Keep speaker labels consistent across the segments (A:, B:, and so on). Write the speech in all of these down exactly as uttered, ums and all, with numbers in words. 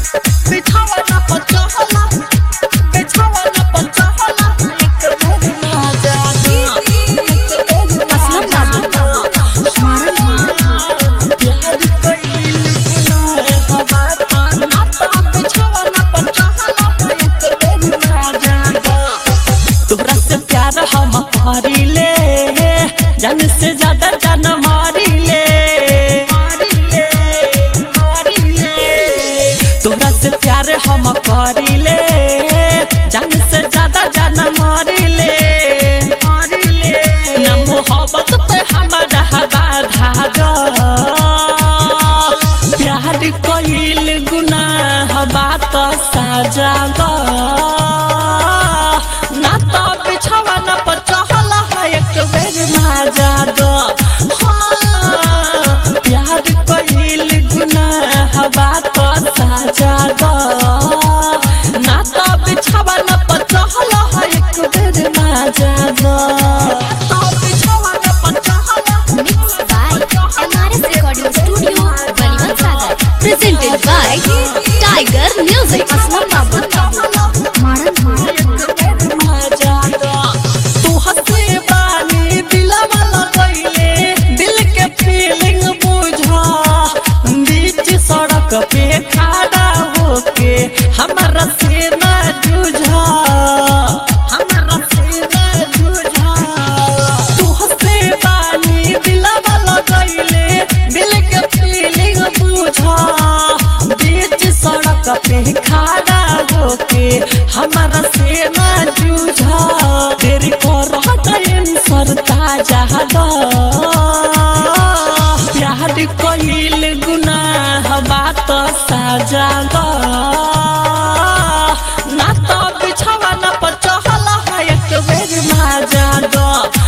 A: बिछावना पर चहला बिछावना पर चहला एक बेर माजा असलम बाबू मारन प्यार कइल गुनाह हवा नाता बिछावना पर चहला एक बेर माजा तोहरा से प्यार हम करिले जान से ज्यादा जान मारिले तोहरा से प्यार हम करिले जान से ज्यादा जान मारिले ना मोहब्बत पे हमारा बाधा प्यार कइल गुनाह बात साजा ना तो बिछावना पर चहला एक बेर माजा दो प्यार कइल गुनाह बात साजा दो ना तो बिछावना पर चहला एक बेर माजा दो तो बिछावना पर चहला
B: Mixed by M R S Recording Studio, Baliwan Sagar. Presented by Tiger Music.
A: Aslam बाबू मारन माजा दो तू हंसे बानी दिलवा लगइले दिल के फीलिंग बुझा बीच सड़क पे खड़ा होके हमारा से ना जुझा हमारा से ना जुझा तू हंसे बानी दिलवा लगइले दिल के फीलिंग बुझा बीच सड़क पे खड़ा होके हमारा से ना जुझा तेरी को रहता सरता जहादा प्यार कइल गुनाह बात साजा ना तो बिछावना पर चहला एक बेर माजा दो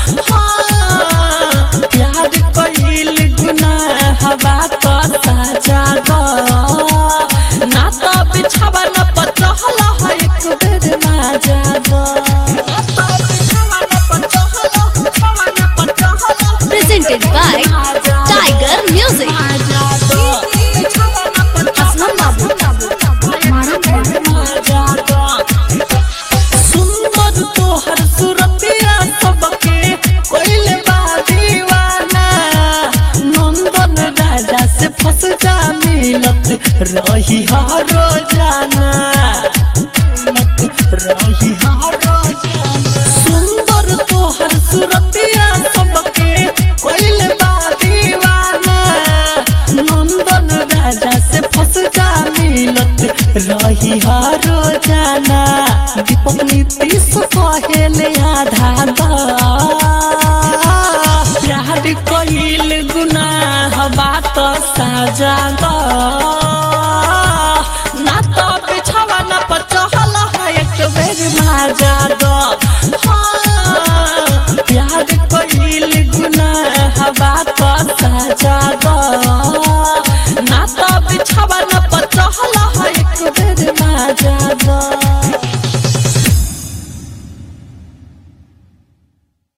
A: प्यार कइल गुनाह बात साजा ना तो बिछावना पर चहला एक बेर माजा दो
B: Presented by Tiger Music.
A: Aslam बाबू सुंदर तोहर सूरतिया सबके कोइल बा दीवाना नंदन राजा से फंस जा मिलत रही हर रोजाना रही हर रोजाना सुंदर तोहर सूरतिया सबके कोइल बा दीवाना नंदन राजा से फंस जा मिलत रही हर रोजाना दीपक नीतीश कहेले